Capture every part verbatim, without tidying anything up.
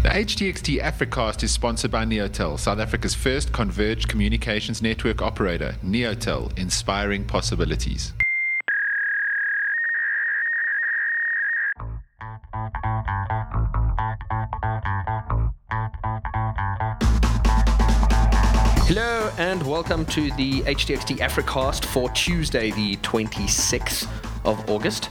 The H T X T Africast is sponsored by Neotel, South Africa's first converged communications network operator. Neotel, inspiring possibilities. Hello and welcome to the H T X T Africast for Tuesday, the twenty-sixth of August.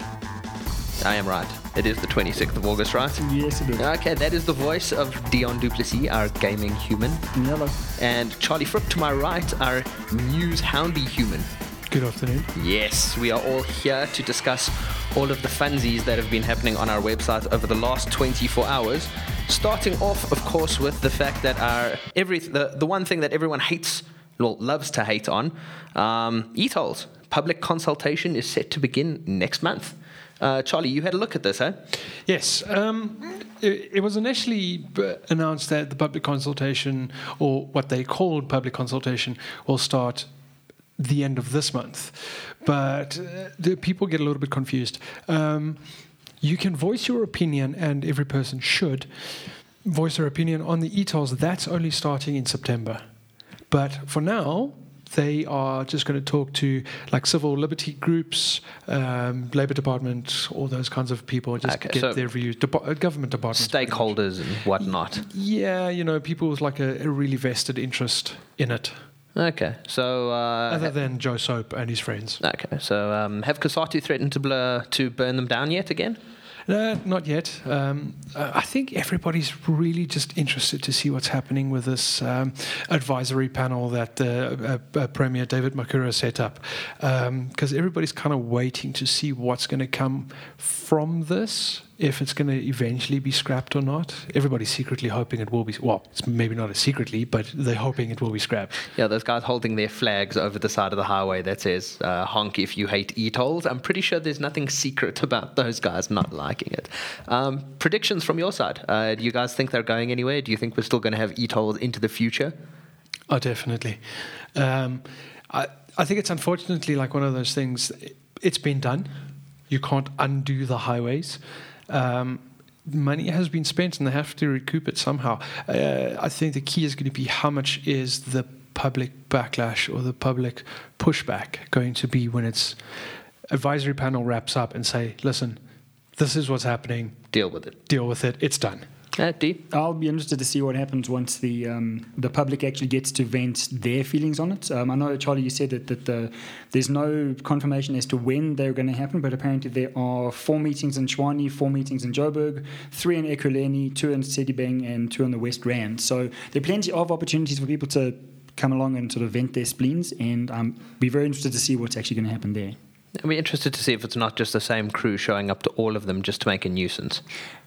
I am right. It is the twenty-sixth of August, right? Yes, it is. Okay, that is the voice of Dion Duplessis, our gaming human. Hello. And Charlie Fripp to my right, our news houndy human. Good afternoon. Yes, we are all here to discuss all of the funsies that have been happening on our website over the last twenty-four hours. Starting off, of course, with the fact that our every the, the one thing that everyone hates, well, loves to hate on, um, e-tolls. Public consultation is set to begin next month. Uh, Charlie, you had a look at this, huh? Yes. Um, it, it was initially announced that the public consultation, or what they called public consultation, will start the end of this month. But uh, the people get a little bit confused. Um, you can voice your opinion, and every person should voice their opinion on the e-tolls. That's only starting in September. But for now, they are just going to talk to like civil liberty groups, um, Labour Department, all those kinds of people, just Okay, get so their views. Depa- government departments, Stakeholders and whatnot. Yeah, you know, people with like a, a really vested interest in it, Okay, so uh, other than Joe Soap and his friends. okay, so um, have Cosatu threatened to blur, to burn them down yet again? No, not yet. Um, I think everybody's really just interested to see what's happening with this um, advisory panel that uh, uh, uh, Premier David Makura set up, because um, everybody's kind of waiting to see what's going to come from this, if it's going to eventually be scrapped or not. Everybody's secretly hoping it will be. Well, it's maybe not as secretly, but they're hoping it will be scrapped. Yeah, those guys holding their flags over the side of the highway that says, uh, honk if you hate e-tolls. I'm pretty sure there's nothing secret about those guys not liking it. Um, predictions from your side. Uh, do you guys think they're going anywhere? Do you think we're still going to have e-tolls into the future? Oh, definitely. Um, I, I think it's unfortunately like one of those things. It's been done. You can't undo the highways. Um, money has been spent and they have to recoup it somehow. Uh, I think the key is going to be how much is the public backlash or the public pushback going to be when its advisory panel wraps up and say, listen, this is what's happening. Deal with it. Deal with it. It's done. Uh, D? I'll be interested to see what happens once the um, the public actually gets to vent their feelings on it. Um, I know, Charlie, you said that, that the, there's no confirmation as to when they're going to happen, but apparently there are four meetings in Tshwane, four meetings in Joburg, three in Ekurhuleni, two in Sedibeng, and two in the West Rand. So there are plenty of opportunities for people to come along and sort of vent their spleens, and I'm um, be very interested to see what's actually going to happen there. I'll be interested to see if it's not just the same crew showing up to all of them just to make a nuisance.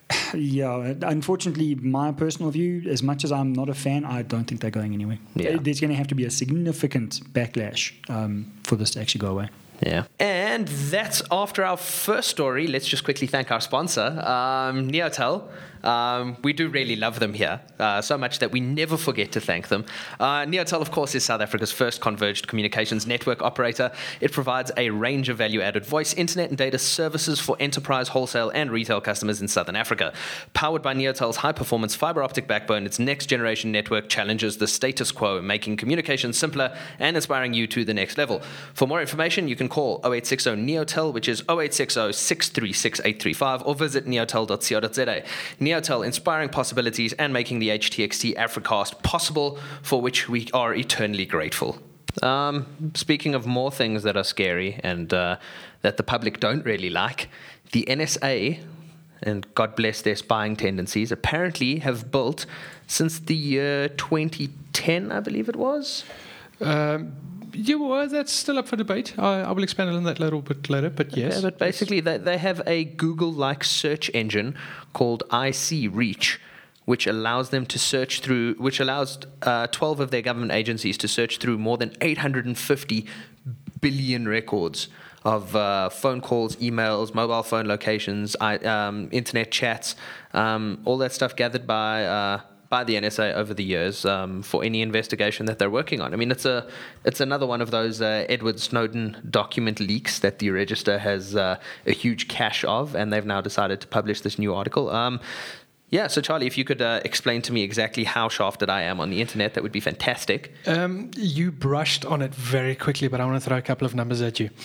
Yeah, unfortunately, my personal view, as much as I'm not a fan, I don't think they're going anywhere. Yeah. There's going to have to be a significant backlash um, for this to actually go away. Yeah. And that's after our first story. Let's just quickly thank our sponsor, um, Neotel. Um, we do really love them here, uh, so much that we never forget to thank them. Uh, Neotel, of course, is South Africa's first converged communications network operator. It provides a range of value-added voice, internet, and data services for enterprise, wholesale, and retail customers in Southern Africa. Powered by Neotel's high-performance fiber optic backbone, its next-generation network challenges the status quo, making communications simpler and inspiring you to the next level. For more information, you can call oh eight six oh Neotel, which is oh eight six oh, six three six, eight three five, or visit neotel dot co dot za. Neotel, inspiring possibilities and making the H T X T Africast possible, for which we are eternally grateful. Um, speaking of more things that are scary and uh, that the public don't really like, the N S A, and God bless their spying tendencies, apparently have built, since the year twenty ten, I believe it was. Um, yeah, well, that's still up for debate. I, I will expand on that a little bit later, but yes. Yeah, but basically, they, they have a Google-like search engine called iSeeReach, which allows them to search through, which allows uh, twelve of their government agencies to search through more than eight hundred fifty billion records of uh, phone calls, emails, mobile phone locations, I, um, internet chats, um, all that stuff gathered by uh, by the N S A over the years um, for any investigation that they're working on. I mean, it's a it's another one of those uh, Edward Snowden document leaks that the Register has uh, a huge cache of, and they've now decided to publish this new article. Um, Yeah, so Charlie, if you could uh, explain to me exactly how shafted I am on the internet, that would be fantastic. Um, you brushed on it very quickly, but I want to throw a couple of numbers at you.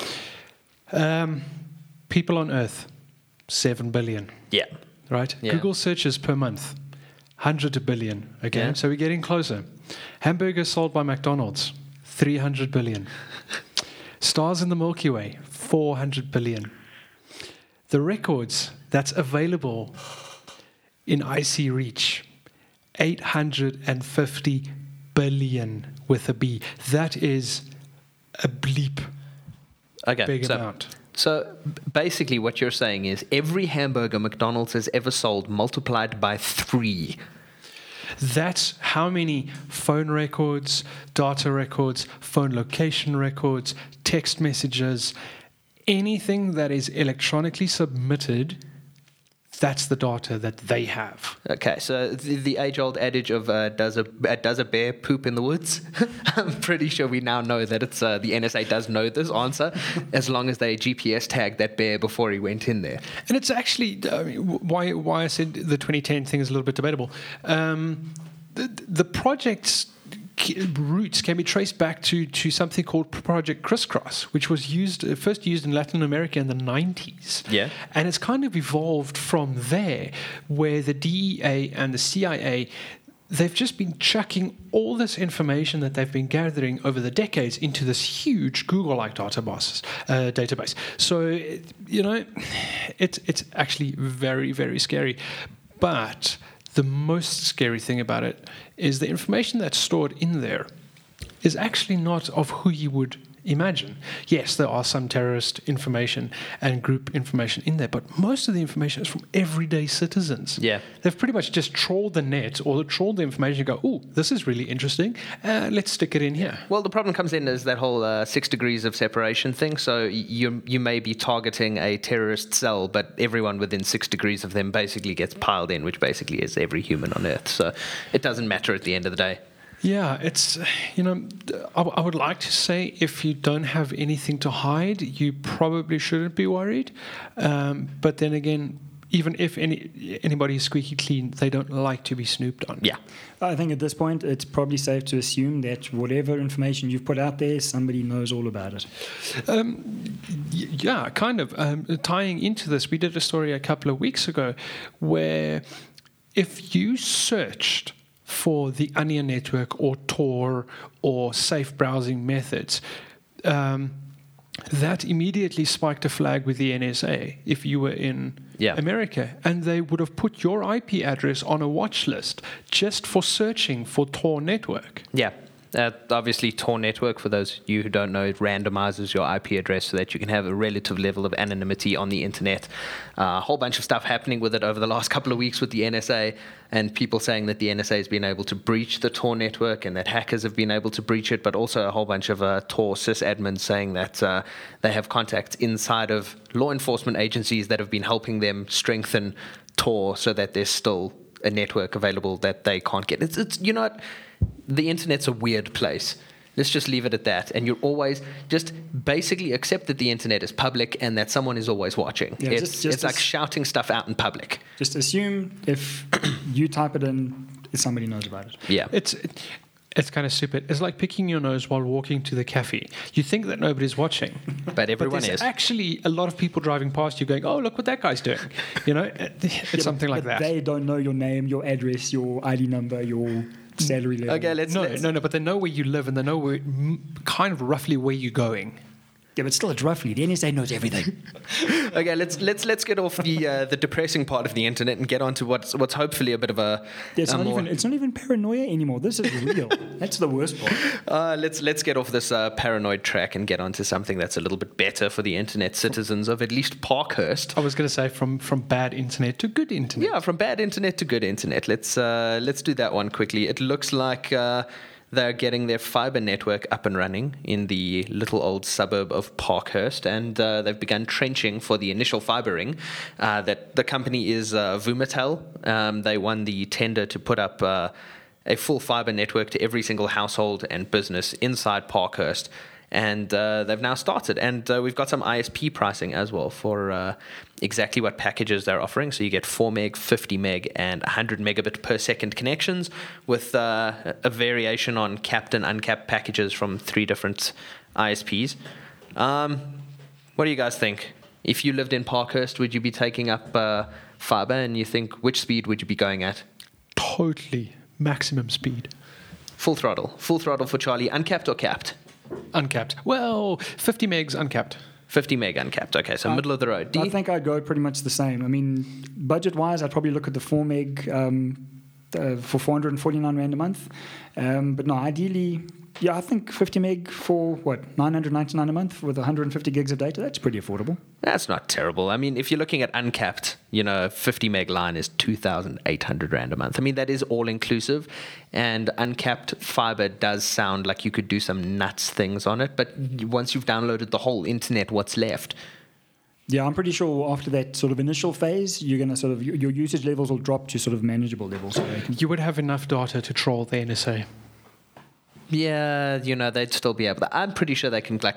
Um, people on Earth, seven billion. Yeah. Right? Yeah. Google searches per month, one hundred billion. Okay, Yeah. so we're getting closer. Hamburgers sold by McDonald's, three hundred billion. Stars in the Milky Way, four hundred billion. The records that's available in I C Reach, eight hundred fifty billion with a B. That is a bleep Okay. big so, amount. so b- basically, what you're saying is every hamburger McDonald's has ever sold multiplied by three. That's how many phone records, data records, phone location records, text messages, anything that is electronically submitted, that's the data that they have. Okay, so the, the age-old adage of uh, does a uh, does a bear poop in the woods? I'm pretty sure we now know that it's uh, the N S A does know this answer, as long as they G P S tagged that bear before he went in there. And it's actually I mean, why why I said the twenty ten thing is a little bit debatable. Um, the, the project's roots can be traced back to, to something called Project Crisscross, which was used uh, first used in Latin America in the nineties. Yeah. And it's kind of evolved from there, where the D E A and the C I A, they've just been chucking all this information that they've been gathering over the decades into this huge Google-like database. Uh, database. So, it, you know, it's it's actually very, very scary. But the most scary thing about it is the information that's stored in there is actually not of who you would imagine. Yes, there are some terrorist information and group information in there, but most of the information is from everyday citizens. Yeah. They've pretty much just trawled the net or trawled the information and go, oh, this is really interesting. Uh, let's stick it in here. Well, the problem comes in is that whole uh, six degrees of separation thing. So you you may be targeting a terrorist cell, but everyone within six degrees of them basically gets piled in, which basically is every human on Earth. So it doesn't matter at the end of the day. Yeah, it's, you know, I, I would like to say if you don't have anything to hide, you probably shouldn't be worried. Um, but then again, even if any anybody is squeaky clean, they don't like to be snooped on. Yeah. I think at this point, it's probably safe to assume that whatever information you've put out there, somebody knows all about it. Um, y- yeah, kind of. Um, tying into this, we did a story a couple of weeks ago where if you searched for the Onion Network or Tor or safe browsing methods, um, that immediately spiked a flag with the N S A if you were in Yeah. America, and they would have put your I P address on a watch list just for searching for Tor network. Yeah. Uh, obviously, Tor network, for those of you who don't know, it randomizes your I P address so that you can have a relative level of anonymity on the internet. Uh, a whole bunch of stuff happening with it over the last couple of weeks with the N S A, and people saying that the N S A has been able to breach the Tor network and that hackers have been able to breach it, but also a whole bunch of uh, Tor sysadmins saying that uh, they have contacts inside of law enforcement agencies that have been helping them strengthen Tor so that there's still a network available that they can't get. It's, it's you know what? The internet's a weird place. Let's just leave it at that. And you're always just basically accept that the internet is public and that someone is always watching. Yeah, it's just- just it's like as- shouting stuff out in public. Just assume if you type it in, somebody knows about it. Yeah. It's it, it's kind of stupid. It's like picking your nose while walking to the cafe. You think that nobody's watching, But but everyone there's is. actually a lot of people driving past you going, "Oh, look what that guy's doing." You know, it's something like But that. They don't know your name, your address, your I D number, your salary level. Okay, let's, no, let's no, no, but they know where you live and they know where, m- kind of roughly where you're going. Yeah, but still, it's roughly. The N S A knows everything. okay, let's let's let's get off the uh, the depressing part of the internet and get on to what's what's hopefully a bit of a, It's a not more, even. It's not even paranoia anymore. This is real. That's the worst part. Uh, let's let's get off this uh, paranoid track and get onto something that's a little bit better for the internet citizens of at least Parkhurst. I was going to say from, from bad internet to good internet. Yeah, from bad internet to good internet. Let's uh, let's do that one quickly. It looks like uh, they're getting their fiber network up and running in the little old suburb of Parkhurst, and uh, they've begun trenching for the initial fibering. Uh, that the company is uh, Vumatel. Um, they won the tender to put up Uh, a full fiber network to every single household and business inside Parkhurst. and uh, they've now started. And uh, we've got some I S P pricing as well for uh, exactly what packages they're offering. So you get four meg, fifty meg, and one hundred megabit per second connections with uh, a variation on capped and uncapped packages from three different I S Ps. Um, what do you guys think? If you lived in Parkhurst, would you be taking up uh, fiber, and you think which speed would you be going at? Totally maximum speed. Full throttle. Full throttle for Charlie. Uncapped or capped? Uncapped. Well, fifty megs uncapped. fifty meg uncapped. Okay, so I, middle of the road. D? I think I'd go pretty much the same. I mean, budget-wise, I'd probably look at the four meg um, uh, for four hundred forty-nine rand a month. Um, but no, ideally, yeah, I think fifty meg for, what, nine hundred ninety-nine a month with one hundred fifty gigs of data, that's pretty affordable. That's not terrible. I mean, if you're looking at uncapped, you know, fifty meg line is two thousand eight hundred rand a month. I mean, that is all inclusive, and uncapped fiber does sound like you could do some nuts things on it, but once you've downloaded the whole internet, what's left? Yeah, I'm pretty sure after that sort of initial phase, you're going to sort of, your usage levels will drop to sort of manageable levels. So you would have enough data to troll the N S A. Yeah, you know, they'd still be able to. I'm pretty sure they can, like,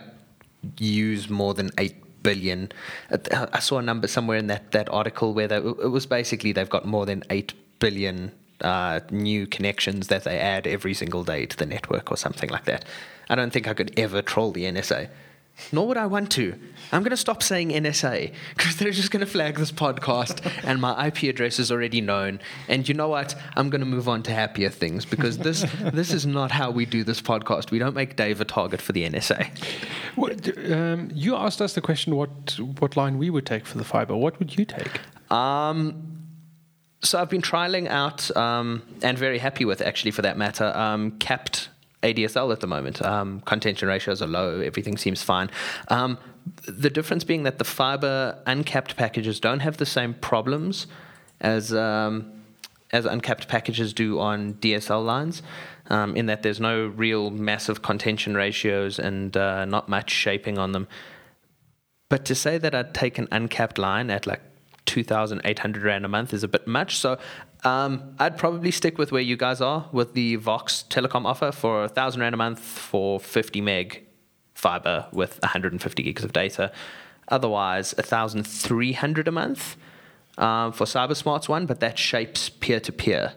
use more than eight billion. I saw a number somewhere in that, that article where they, it was basically they've got more than eight billion uh, new connections that they add every single day to the network or something like that. I don't think I could ever troll the N S A. Nor would I want to. I'm going to stop saying N S A because they're just going to flag this podcast and my I P address is already known. And you know what? I'm going to move on to happier things because this this is not how we do this podcast. We don't make Dave a target for the N S A. What, um, you asked us the question what what line we would take for the fiber. What would you take? Um, so I've been trialing out um, and very happy with, actually, for that matter, um, capped A D S L at the moment. Um, contention ratios are low. Everything seems fine. Um, the difference being that the fiber uncapped packages don't have the same problems as um, as uncapped packages do on D S L lines, um, in that there's no real massive contention ratios and uh, not much shaping on them. But to say that I'd take an uncapped line at like two thousand eight hundred rand a month is a bit much. So um, I'd probably stick with where you guys are with the Vox Telecom offer for one thousand rand a month for fifty meg fiber with one hundred fifty gigs of data. Otherwise, one thousand three hundred a month um, for CyberSmart's one, but that shapes peer-to-peer.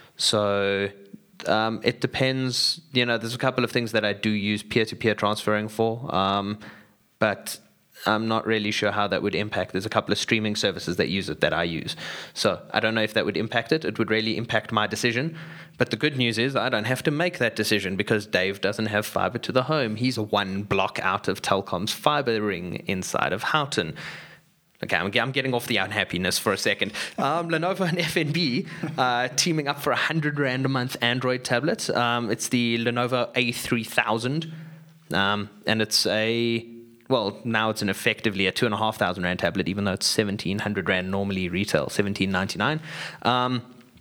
So um, it depends. You know, there's a couple of things that I do use peer-to-peer transferring for, um, but I'm not really sure how that would impact. There's a couple of streaming services that use it that I use. So I don't know if that would impact it. It would really impact my decision. But the good news is I don't have to make that decision because Dave doesn't have fiber to the home. He's one block out of Telkom's fiber ring inside of Houghton. Okay, I'm, I'm getting off the unhappiness for a second. Um, Lenovo and F N B uh, teaming up for one hundred rand a month Android tablet. Um, it's the Lenovo A three thousand. Um, and it's a... Well, now it's an effectively a two and a half thousand rand tablet, even though it's seventeen hundred rand normally retail, seventeen ninety nine. Um,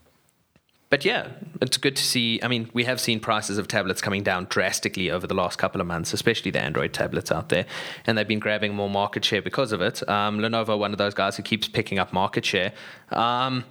but yeah, it's good to see. I mean, we have seen prices of tablets coming down drastically over the last couple of months, especially the Android tablets out there, and they've been grabbing more market share because of it. Um, Lenovo, one of those guys who keeps picking up market share. Um,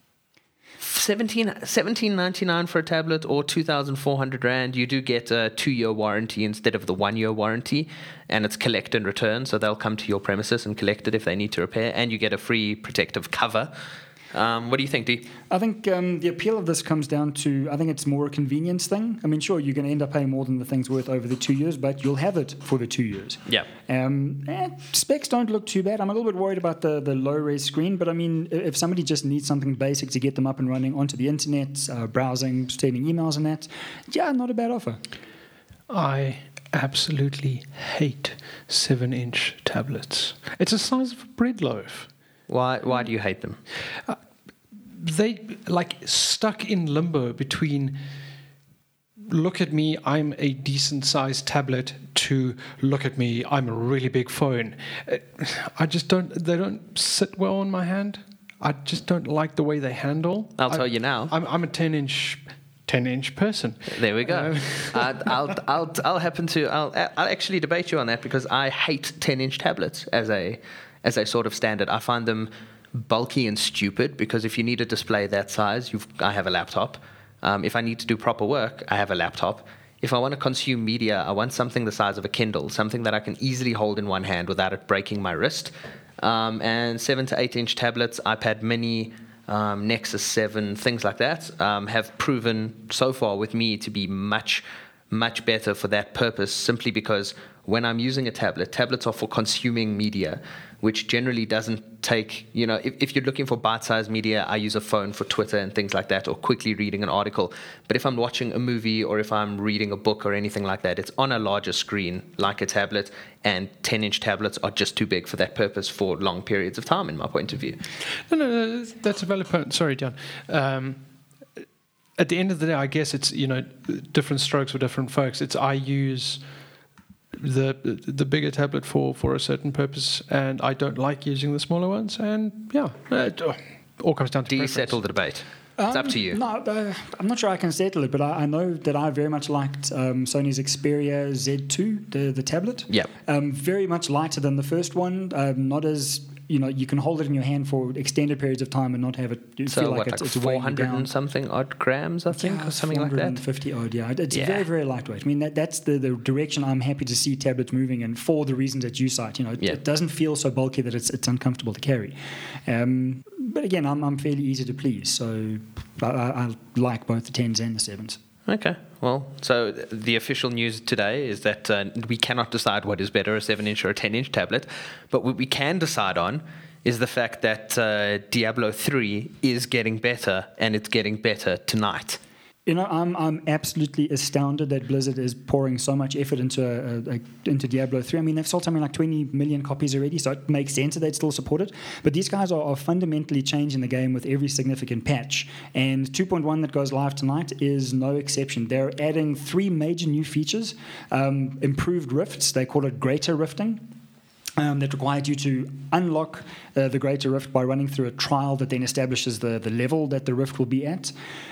seventeen ninety-nine for a tablet or two thousand four hundred rand. You do get a two-year warranty instead of the one-year warranty, and it's collect and return, so they'll come to your premises and collect it if they need to repair, and you get a free protective cover. Um, what do you think, Dee? I think um, the appeal of this comes down to, I think it's more a convenience thing. I mean, sure, you're going to end up paying more than the thing's worth over the two years, but you'll have it for the two years. Yeah. Um, eh, specs don't look too bad. I'm a little bit worried about the, the low-res screen, but I mean, if somebody just needs something basic to get them up and running onto the internet, uh, browsing, sending emails and that, yeah, not a bad offer. I absolutely hate seven-inch tablets. It's the size of a bread loaf. Why, why do you hate them? Uh, they like stuck in limbo between look at me, I'm a decent sized tablet, to look at me, I'm a really big phone. I just don't, they don't sit well on my hand. I just don't like the way they handle. I'll I, tell you now. I'm, I'm a ten inch ten inch person. There we go. Uh, uh, I'll, I'll, I'll happen to, I'll, I'll actually debate you on that because I hate ten inch tablets as a, as a sort of standard. I find them bulky and stupid because if you need a display that size, you've, I have a laptop. Um, if I need to do proper work, I have a laptop. if I want to consume media, I want something the size of a Kindle, something that I can easily hold in one hand without it breaking my wrist. Um, and seven to eight inch tablets, iPad Mini, um, Nexus seven, things like that, um, have proven so far with me to be much, much better for that purpose, simply because when I'm using a tablet, tablets are for consuming media, which generally doesn't take, you know, if, if you're looking for bite-sized media, I use a phone for Twitter and things like that, or quickly reading an article. But if I'm watching a movie or if I'm reading a book or anything like that, it's on a larger screen like a tablet, and ten inch tablets are just too big for that purpose for long periods of time, in my point of view. No, no, no, that's a valid point. Sorry, John. Um, at the end of the day, I guess it's, you know, different strokes for different folks. It's I use the the bigger tablet for, for a certain purpose, and I don't like using the smaller ones. And yeah, it all comes down to Do you preference. settle the debate? It's Um, up to you. No, uh, I'm not sure I can settle it, but I, I know that I very much liked um, Sony's Xperia Z two, the, the tablet. Yep. Um, very much lighter than the first one. Um, not as, you know, you can hold it in your hand for extended periods of time and not have it So feel what, like like it's, it's four weighing you hundred down. and something odd grams, I think, Yeah, or something like that? four hundred fifty odd, yeah. It's Yeah. very, very lightweight. I mean, that, that's the, the direction I'm happy to see tablets moving in, for the reasons that you cite. You know, it, Yeah. it doesn't feel so bulky that it's it's uncomfortable to carry. Um, but again, I'm I'm fairly easy to please, so I, I, I like both the tens and the sevens. Okay, well, so the official news today is that uh, we cannot decide what is better, a seven inch or a ten inch tablet, but what we can decide on is the fact that uh, Diablo three is getting better, and it's getting better tonight. You know, I'm I'm absolutely astounded that Blizzard is pouring so much effort into a, a, a, into Diablo three. I mean, they've sold something like twenty million copies already, so it makes sense that they'd still support it. But these guys are, are fundamentally changing the game with every significant patch. And two point one that goes live tonight is no exception. They're adding three major new features, um, improved rifts. They call it greater rifting. Um, that required you to unlock uh, the Greater Rift by running through a trial that then establishes the, the level that the rift will be at.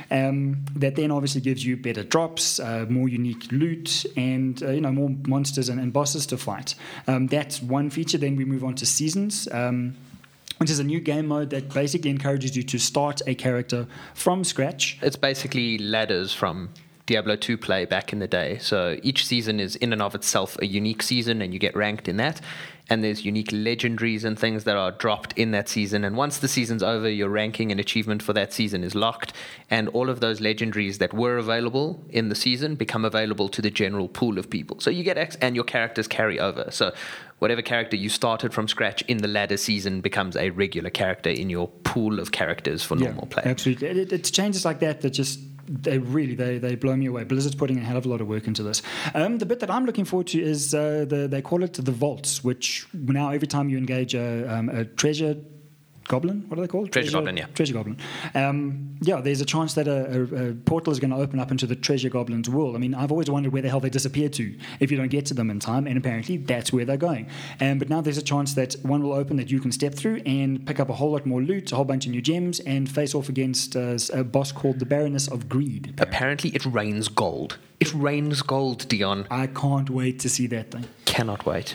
Um, that then obviously gives you better drops, uh, more unique loot, and uh, you know, more monsters and, and bosses to fight. Um, that's one feature. Then we move on to Seasons, um, which is a new game mode that basically encourages you to start a character from scratch. It's basically ladders from Diablo two play back in the day. So each season is in and of itself a unique season, and you get ranked in that. And there's unique legendaries and things that are dropped in that season. And once the season's over, your ranking and achievement for that season is locked. And all of those legendaries that were available in the season become available to the general pool of people. So you get X, and your characters carry over. So whatever character you started from scratch in the ladder season becomes a regular character in your pool of characters for normal play. Absolutely. It, it's changes like that that just they really they, they blow me away. Blizzard's putting a hell of a lot of work into this. Um, the bit that I'm looking forward to is uh, the they call it the vaults, which now every time you engage a, um, a treasure goblin, what are they called? Treasure, treasure goblin, yeah. Treasure goblin. Um, yeah, there's a chance that a, a, a portal is going to open up into the treasure goblin's world. I mean, I've always wondered where the hell they disappear to if you don't get to them in time, and apparently that's where they're going. Um, but now there's a chance that one will open that you can step through and pick up a whole lot more loot, a whole bunch of new gems, and face off against uh, a boss called the Baroness of Greed. Apparently it rains gold. It rains gold, Dion. I can't wait to see that thing. Cannot wait.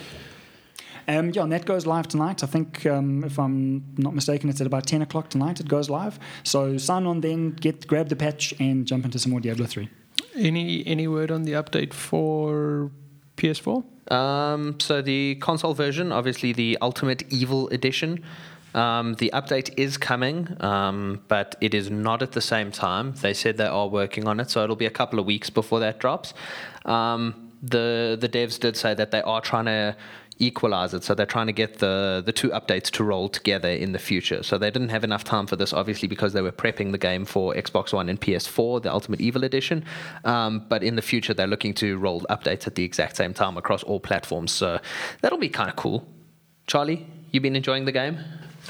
Um, yeah, and that goes live tonight. I think, um, if I'm not mistaken, it's at about ten o'clock tonight it goes live. So sign on then, get grab the patch, and jump into some more Diablo three. Any any word on the update for P S four? Um, so the console version, obviously the Ultimate Evil Edition, um, the update is coming, um, but it is not at the same time. They said they are working on it, so it'll be a couple of weeks before that drops. Um, the the devs did say that they are trying to equalize it, so they're trying to get the the two updates to roll together in the future. So they didn't have enough time for this, obviously, because they were prepping the game for Xbox One and P S four, the Ultimate Evil Edition. Um, but in the future, they're looking to roll updates at the exact same time across all platforms. So that'll be kind of cool. Charlie, you been enjoying the game?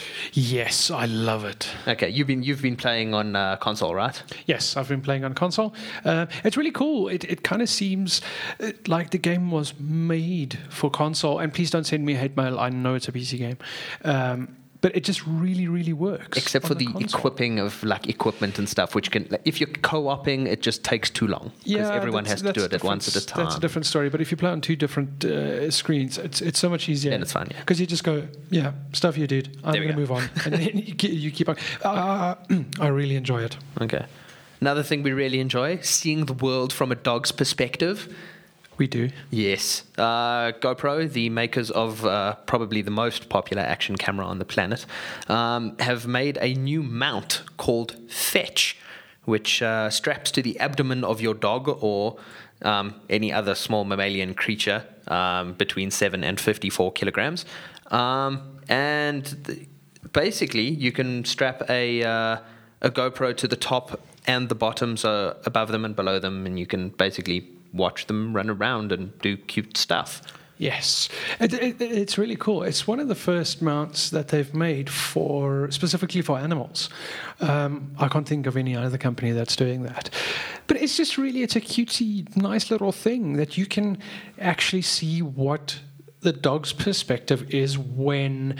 Yes, I love it. Okay, you've been you've been playing on uh, console, right? Yes, I've been playing on console. Uh, it's really cool. It it kind of seems uh, like the game was made for console. And please don't send me hate mail. I know it's a P C game. Um, but it just really, really works. Except for the, the equipping of like equipment and stuff, which can, like, if you're co-oping, it just takes too long because yeah, everyone has to do it at once at a time. That's a different story. But if you play on two different uh, screens, it's it's so much easier. Then it's fun, yeah. Because you just go, yeah, stuff you did. I'm going to move on, and then you, keep- you keep on. Uh, I really enjoy it. Okay. Another thing we really enjoy, seeing the world from a dog's perspective. We do. Yes. Uh, GoPro, the makers of uh, probably the most popular action camera on the planet, um, have made a new mount called Fetch, which uh, straps to the abdomen of your dog or um, any other small mammalian creature um, between seven and fifty-four kilograms. Um, and th- basically, you can strap a, uh, a GoPro to the top and the bottoms are above them and below them, and you can basically watch them run around and do cute stuff. Yes, it, it, it's really cool. It's one of the first mounts that they've made for specifically for animals. Um, I can't think of any other company that's doing that. But it's just really, it's a cutesy, nice little thing that you can actually see what the dog's perspective is when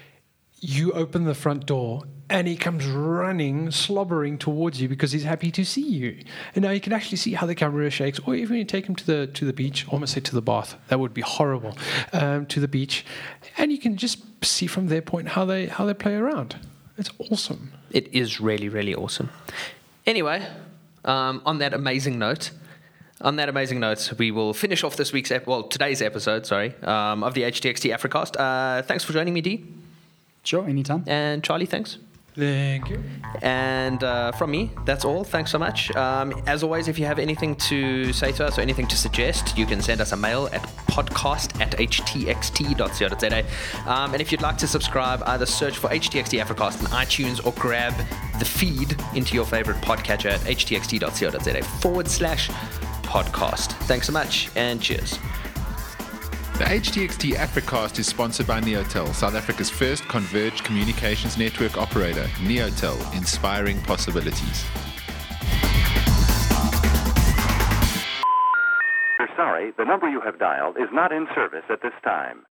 you open the front door and he comes running, slobbering towards you because he's happy to see you. And now you can actually see how the camera shakes, or even you take him to the to the beach, almost say to the bath. That would be horrible. Um, to the beach, and you can just see from their point how they how they play around. It's awesome. It is really, really awesome. Anyway, um, on that amazing note, on that amazing note, we will finish off this week's ep- well today's episode, sorry, um, of the H T X T Africast. Uh, thanks for joining me, Dee. Sure, anytime. And Charlie, thanks. Thank you. And uh, from me, that's all. Thanks so much. Um, as always, if you have anything to say to us or anything to suggest, you can send us a mail at podcast at h t x t dot co dot z a. Um, and if you'd like to subscribe, either search for H T X T Africast in iTunes or grab the feed into your favorite podcatcher at h t x t dot co dot z a forward slash podcast. Thanks so much and cheers. The H T X T Africast is sponsored by Neotel, South Africa's first converged communications network operator. Neotel, inspiring possibilities. We're sorry, the number you have dialed is not in service at this time.